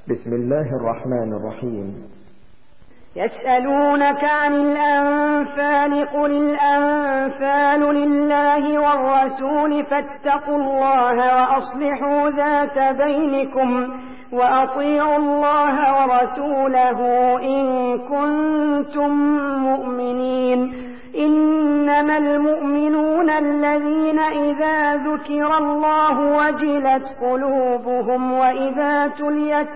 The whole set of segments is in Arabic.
بسم الله الرحمن الرحيم. يسألونك عن الأنفال قل الأنفال لله والرسول فاتقوا الله وأصلحوا ذات بينكم وأطيعوا الله ورسوله إن كنتم مؤمنين. إنما المؤمنون الذين إذا ذكر الله وجلت قلوبهم وإذا تليت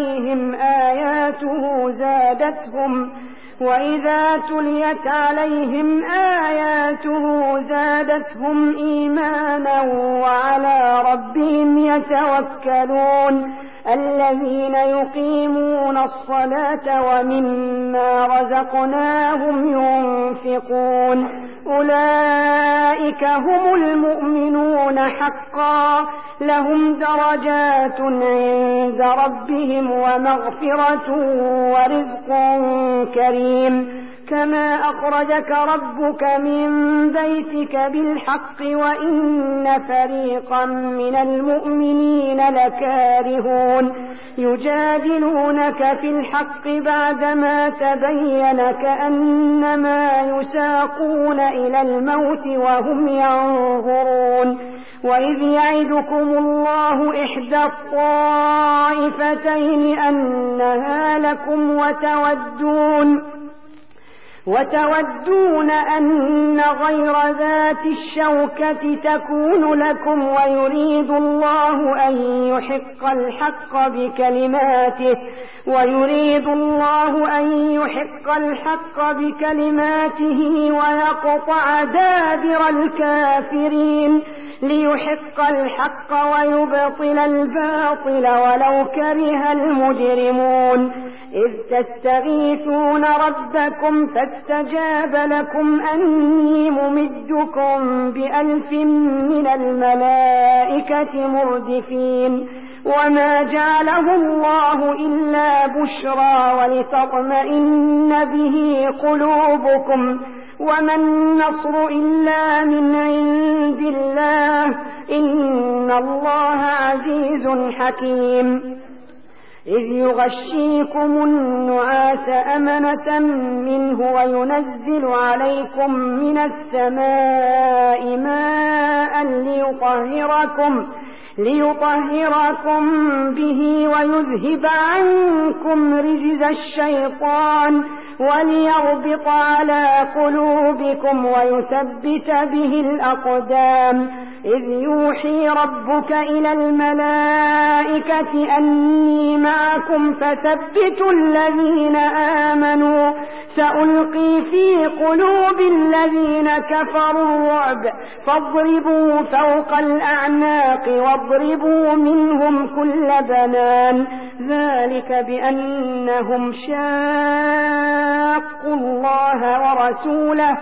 عليهم آياته زادتهم إيمانا وعلى ربهم يتوكلون. الذين يقيمون الصلاة ومما رزقناهم ينفقون أولئك هم المؤمنون حقا لهم درجات عند ربهم ومغفرة ورزق كريم. كما أخرجك ربك من بيتك بالحق وإن فريقا من المؤمنين لكارهون يجادلونك في الحق بعدما تبين كأنما يساقون إلى الموت وهم ينظرون. وإذ يعدكم الله إحدى الطائفتين أنها لكم وتودون أن غير ذات الشوكة تكون لكم ويريد الله أن يحق الحق بكلماته ويقطع دابر الكافرين ليحق الحق ويبطل الباطل ولو كره المجرمون. إذ تستغيثون ربكم فاستجاب لكم أني ممدكم ب1000 من الملائكة مردفين. وما جعله الله إلا بشرى ولتطمئن به قلوبكم وما النصر إلا من عند الله إن الله عزيز حكيم. إذ يغشيكم النعاس أمنة منه وينزل عليكم من السماء ماء ليطهركم به ويذهب عنكم رجز الشيطان وليربط على قلوبكم ويثبت به الأقدام. إذ يوحي ربك إلى الملائكة أني معكم فثبتوا الذين آمنوا سألقي في قلوب الذين كفروا الرعب فاضربوا فوق الأعناق واضربوا منهم كل بنان. ذلك بأنهم شاقوا الله ورسوله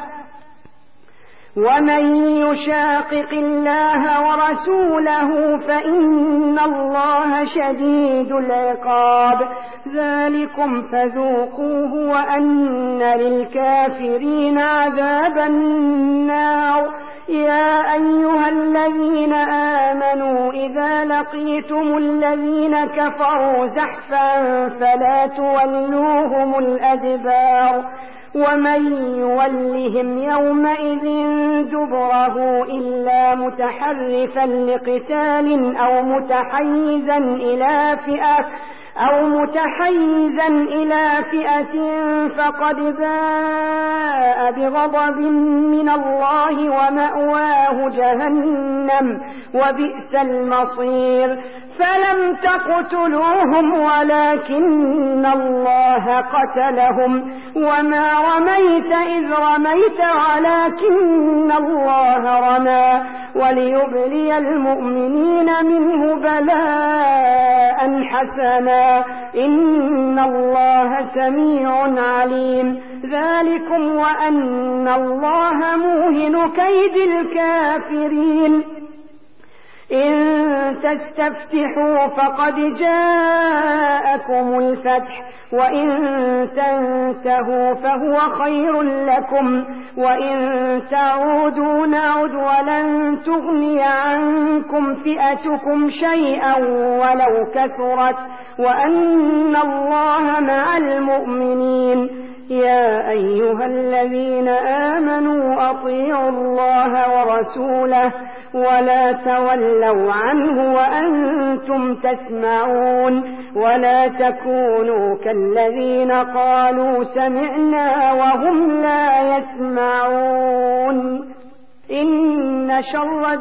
ومن يشاقق الله ورسوله فإن الله شديد العقاب. ذلكم فذوقوه وأن للكافرين عذاب النار. يا أيها الذين آمنوا إذا لقيتم الذين كفروا زحفا فلا تولوهم الأدبار ومن يولهم يومئذ دبره إلا متحرفا لقتال أو متحيزا إلى فئة فقد باء بغضب من الله ومأواه جهنم وبئس المصير. فلم تقتلوهم ولكن الله قتلهم وما رميت إذ رميت ولكن الله رمى وليبلي المؤمنين منه بلاء حسنا إن الله سميع عليم. ذلكم وأن الله موهن كيد الكافرين. إن تستفتحوا فقد جاءكم جاءكم الفتح وإن تنتهوا فهو خير لكم وإن تعودوا نعد ولن تغني عنكم فئتكم شيئا ولو كثرت وأن الله مع المؤمنين. يا أيها الذين آمنوا أطيعوا الله ورسوله ولا تولوا عنه وأنتم تسمعون ولا تكونوا كالذين قالوا سمعنا وهم لا يسمعون. إن شر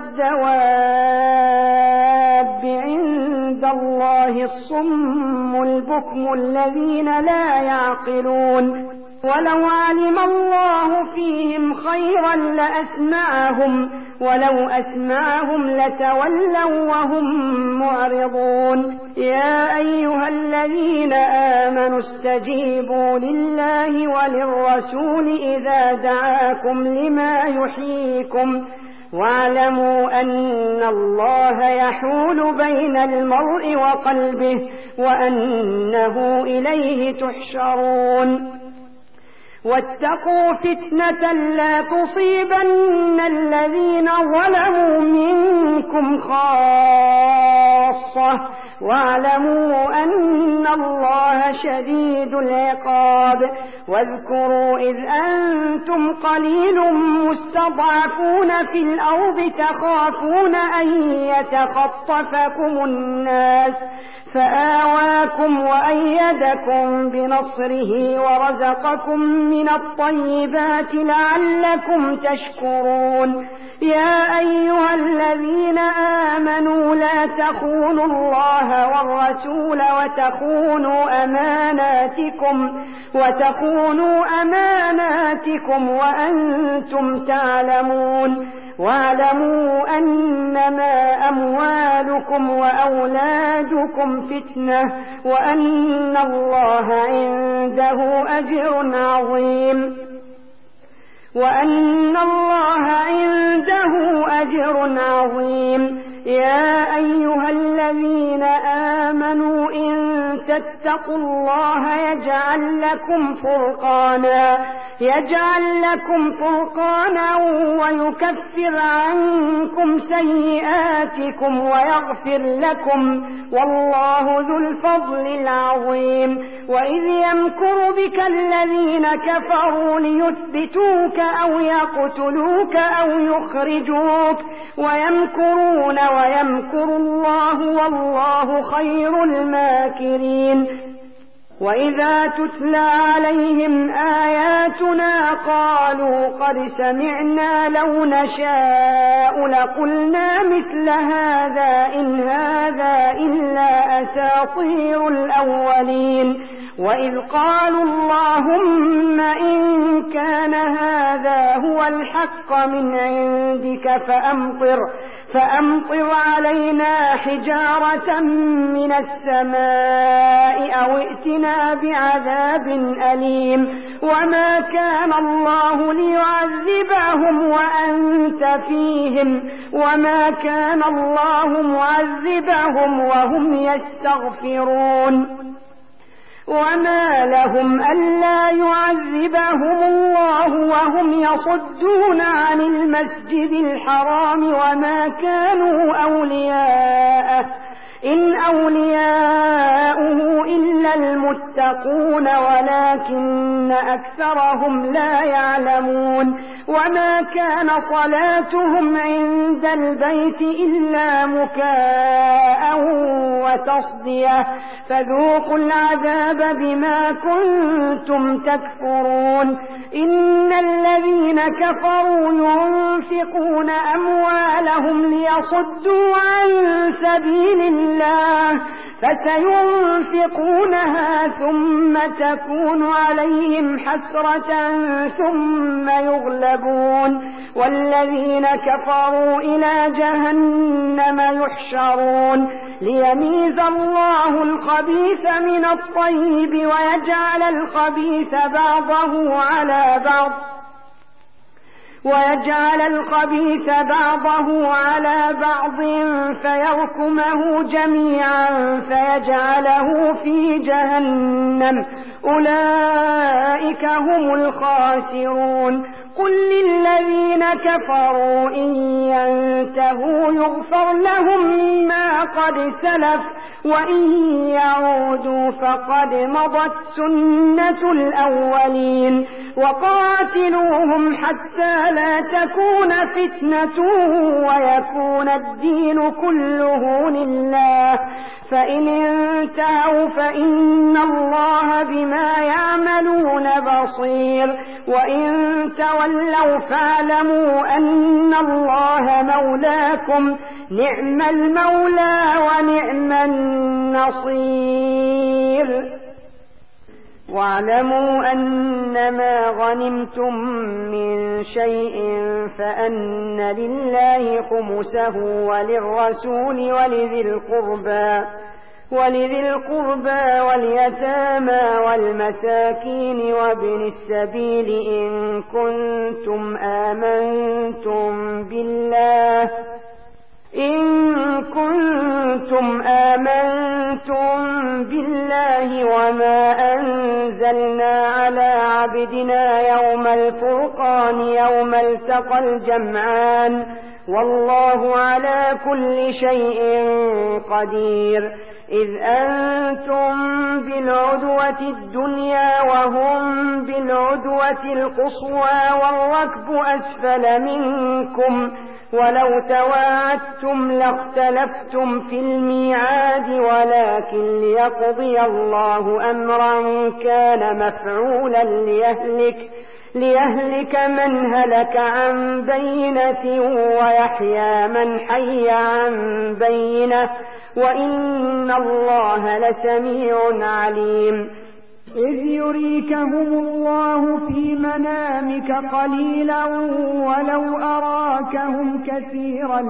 الدواب عند الله الصم البكم الذين لا يعقلون ولو علم الله فيهم خيرا لأسمعهم ولو أسمعهم لتولوا وهم معرضون. يا أيها الذين آمنوا استجيبوا لله وللرسول إذا دعاكم لما يحييكم واعلموا أن الله يحول بين المرء وقلبه وأنه إليه تحشرون. واتقوا فتنة لا تصيبن الذين ظلموا منكم خاصة واعلموا أن الله شديد العقاب. واذكروا إذ أنتم قليل مستضعفون في الأرض تخافون أن يتخطفكم الناس فآواكم وأيدكم بنصره ورزقكم من الطيبات لعلكم تشكرون. يا أيها الذين آمنوا لا تخونوا الله والرسول وتخونوا أماناتكم وأنتم تعلمون. واعلموا أنما أموالكم وأولادكم فتنة وأن الله عنده أجر عظيم. يا أيها الذين آمنوا إن تتقوا الله يجعل لكم فرقانا ويكفر عنكم سيئاتكم ويغفر لكم والله ذو الفضل العظيم. وإذ يمكر بك الذين كفروا ليثبتوك أو يقتلوك أو يخرجوك ويمكرون ويمكر الله والله خير الماكرين. وإذا تتلى عليهم آياتنا قالوا قد سمعنا لو نشاء لقلنا مثل هذا إن هذا إلا أساطير الأولين. وإذ قالوا اللهم إن كان هذا هو الحق من عندك فأمطر علينا حجارة من السماء أو ائتنا بعذاب أليم. وما كان الله ليعذبهم وأنت فيهم وما كان الله معذبهم وهم يستغفرون. وما لهم ألا يعذبهم الله وهم يصدون عن المسجد الحرام وما كانوا أولياءه إن أولياؤه إلا المتقون ولكن أكثرهم لا يعلمون. وما كان صلاتهم عند البيت إلا مكاء وتصدية فذوقوا العذاب بما كنتم تكفرون. إن الذين كفروا ينفقون أموالهم ليصدوا عن سبيل الله فسينفقونها ثم تكون عليهم حسرة ثم يغلبون والذين كفروا إلى جهنم يحشرون ليميز الله الخبيث من الطيب ويجعل الخبيث بعضه على بعض ويجعل الخبيث بعضه على بعض فيركمه جميعا فيجعله في جهنم أولئك هم الخاسرون قل للذين كفروا إن ينتهوا يغفر لهم ما قد سلف وإن يعودوا فقد مضت سنة الأولين وقاتلوهم حتى لا تكون فتنة ويكون الدين كله لله فإن انتهوا فإن الله بما يعملون بصير وإن تولوا فاعلموا أن الله مولاكم نعم المولى ونعم النصير واعلموا أنما غنمتم من شيء فأن لله خمسه وللرسول ولذي القربى واليتامى والمساكين وابن السبيل إن كنتم آمنتم بالله وما أنزلنا على عبدنا يوم الفرقان يوم التقى الجمعان والله على كل شيء قدير إذ أنتم بالعدوة الدنيا وهم بالعدوة القصوى والركب أسفل منكم ولو تواعدتم لاختلفتم في الميعاد ولكن ليقضي الله أمرا كان مفعولا ليهلك من هلك عن بينة ويحيى من حي عن بينة وإن الله لسميع عليم إذ يريكهم الله في منامك قليلا ولو أراكهم كثيرا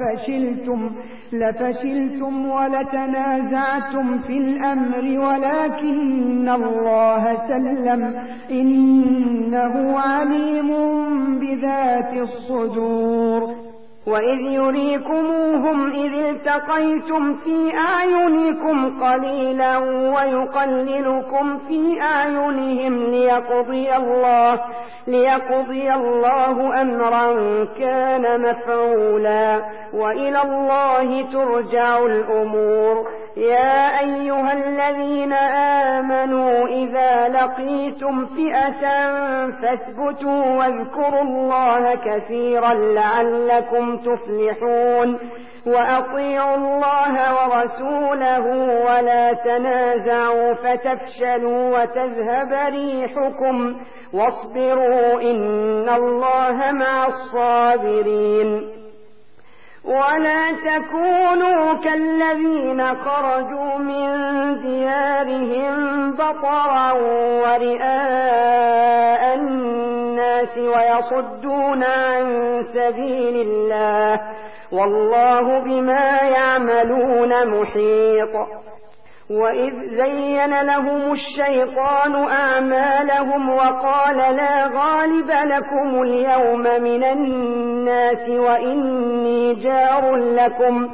لفشلتم ولتنازعتم في الأمر ولكن الله سلم إنه عليم بذات الصدور وإذ يريكموهم إذ التقيتم في أعينكم قليلا ويقللكم في أعينهم ليقضي الله أمرا كان مفعولا وإلى الله ترجع الأمور يا أيها الذين آمنوا إذا لقيتم فئة فاثبتوا واذكروا الله كثيرا لعلكم تفلحون وأطيعوا الله ورسوله ولا تنازعوا فتفشلوا وتذهب ريحكم واصبروا إن الله مع الصابرين ولا تكونوا كالذين خرجوا من ديارهم بطرا ورئاء الناس ويصدون عن سبيل الله والله بما يعملون محيط وإذ زين لهم الشيطان أعمالهم وقال لا غالب لكم اليوم من الناس وإني جار لكم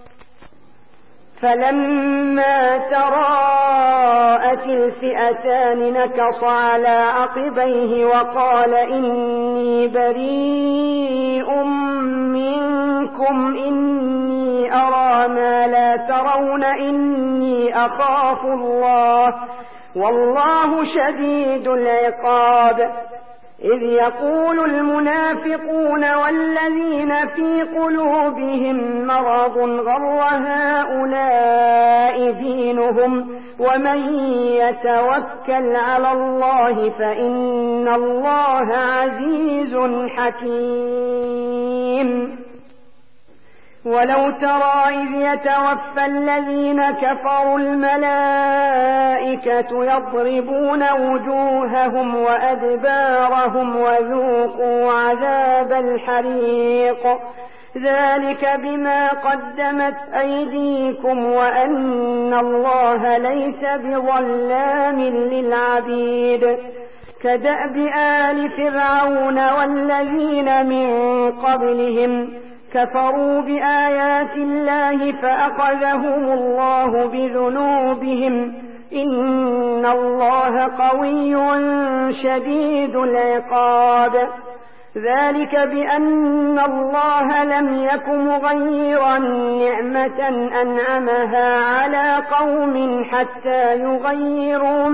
فلما تراءت الفئتان نكص على عقبيه وقال إني بريء منكم إني أرى ما لا ترون إني أخاف الله والله شديد العقاب إذ يقول المنافقون والذين في قلوبهم مرض غر هؤلاء دينهم ومن يتوكل على الله فإن الله عزيز حكيم ولو ترى إذ يتوفى الذين كفروا الملائكة يضربون وجوههم وأدبارهم وذوقوا عذاب الحريق ذلك بما قدمت أيديكم وأن الله ليس بظلام للعبيد كدأب آل فرعون والذين من قبلهم كفروا بآيات الله فأخذهم الله بذنوبهم إن الله قوي شديد العقاب ذلك بأن الله لم يك مغيرا نعمة أنعمها على قوم حتى يغيروا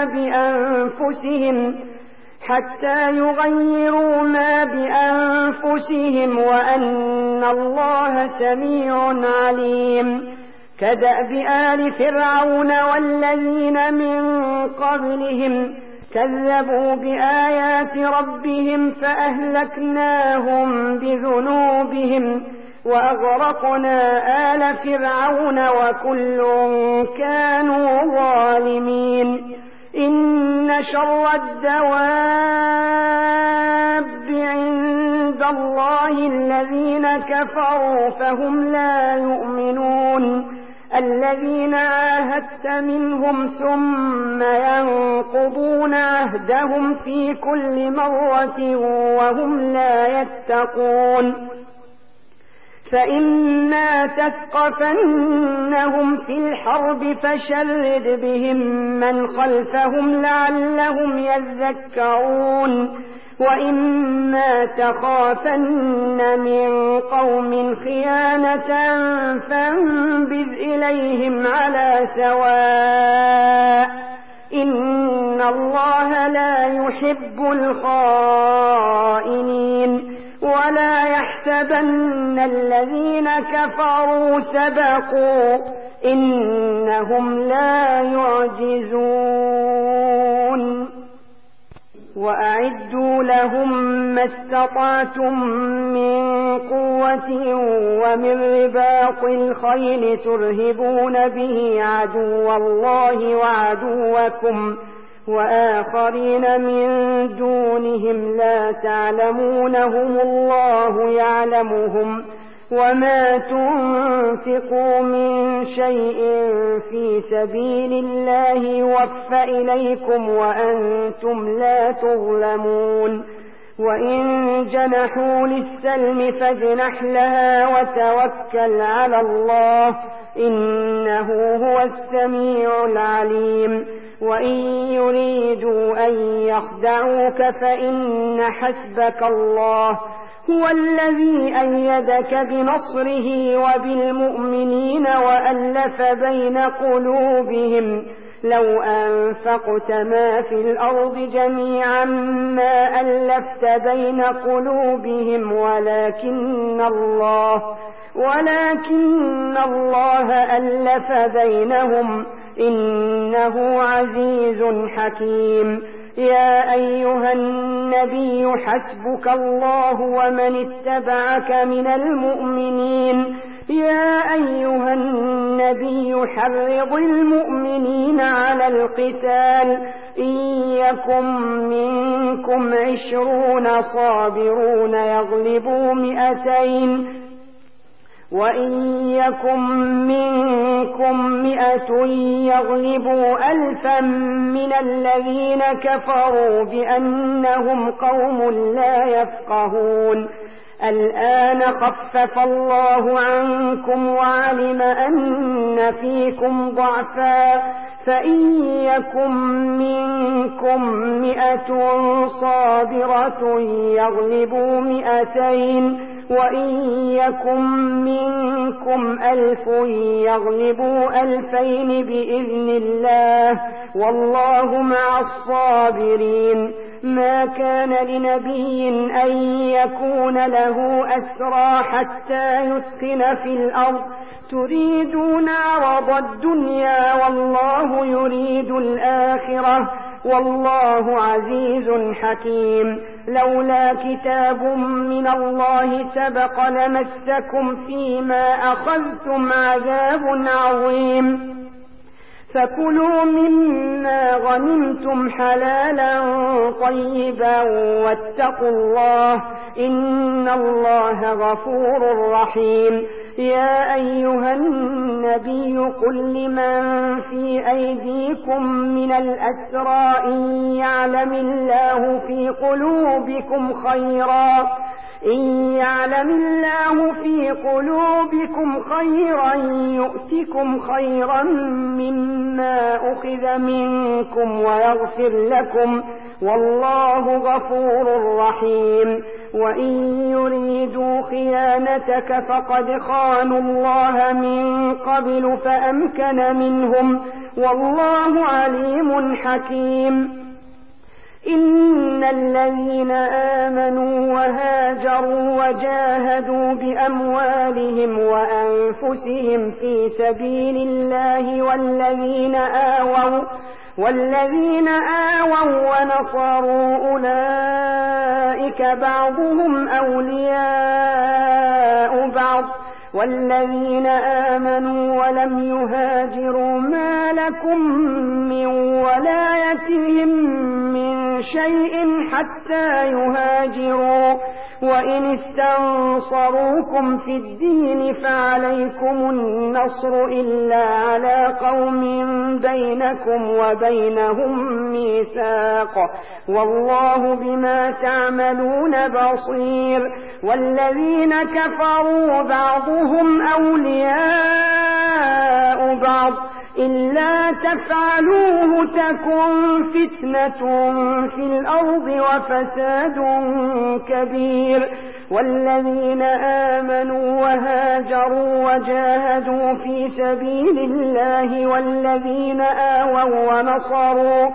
ما بأنفسهم وأن الله سميع عليم كدأب آل فرعون والذين من قبلهم كذبوا بآيات ربهم فأهلكناهم بذنوبهم وأغرقنا آل فرعون وكل كانوا ظالمين إن شر الدواب عند الله الذين كفروا فهم لا يؤمنون الذين عاهدت منهم ثم ينقضون عهدهم في كل مرة وهم لا يتقون فإما تثقفنهم في الحرب فشرد بهم من خلفهم لعلهم يذكرون وإما تخافن من قوم خيانة فانبذ إليهم على سواء إن الله لا يحب الخائنين ولا يحسبن الذين كفروا سبقوا إنهم لا يعجزون وأعدوا لهم ما استطعتم من قوة ومن رباط الخيل ترهبون به عدو الله وعدوكم وآخرين من دونهم لا تعلمونهم الله يعلمهم وما تنفقوا من شيء في سبيل الله يوفى إليكم وأنتم لا تظلمون وإن جنحوا للسلم فاجنح لها وتوكل على الله إنه هو السميع العليم وإن يريدوا أن يخدعوك فإن حسبك الله هو الذي أيدك بنصره وبالمؤمنين وألف بين قلوبهم لو أنفقت ما في الأرض جميعا ما ألفت بين قلوبهم ولكن الله ألف بينهم إنه عزيز حكيم يا أيها النبي حسبك الله ومن اتبعك من المؤمنين يا أيها النبي حرض المؤمنين على القتال إن يكن منكم 20 صابرون يغلبوا 200 وإن يكن منكم 100 يغلبوا 1000 من الذين كفروا بأنهم قوم لا يفقهون الآن خفف الله عنكم وعلم أن فيكم ضعفا فإن يكن منكم 100 صابرة يغلبوا 200 وإن يكن منكم 1000 يغلبوا 2000 بإذن الله والله مع الصابرين ما كان لنبي أن يكون له أسرى حتى يسكن في الأرض تريدون عرض الدنيا والله يريد الآخرة والله عزيز حكيم لولا كتاب من الله سبق لمسكم فيما أخذتم عذاب عظيم فكلوا مما غنمتم حلالا طيبا واتقوا الله إن الله غفور رحيم يا أيها النبي قل لمن في أيديكم من الأسرى إن يعلم الله في قلوبكم خيرا يؤتكم خيرا مما أخذ منكم ويغفر لكم والله غفور رحيم وإن يريدوا خيانتك فقد خانوا الله من قبل فأمكن منهم والله عليم حكيم إن الذين آمنوا وهاجروا وجاهدوا بأموالهم وأنفسهم في سبيل الله والذين آووا ونصروا أولئك بعضهم أولياء بعض والذين آمنوا ولم يهاجروا ما لكم من ولايتهم من شيء حتى يهاجروا وإن استنصروكم في الدين فعليكم النصر إلا على قوم بينكم وبينهم ميثاق والله بما تعملون بصير والذين كفروا بعضهم أولياء بعض إلا تفعلوه تكن فتنة في الأرض وفساد كبير والذين آمنوا وهاجروا وجاهدوا في سبيل الله والذين آووا ونصروا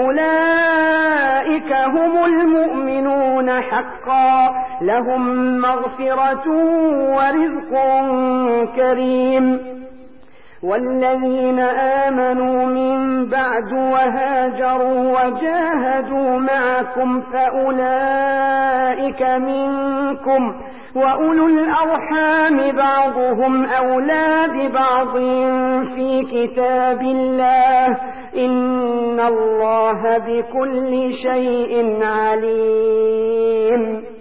أولئك هم المؤمنون حقا لهم مغفرة ورزق كريم والذين آمنوا من بعد وهاجروا وجاهدوا معكم فأولئك منكم وأولو الأرحام بعضهم أولى ببعض في كتاب الله إن الله بكل شيء عليم.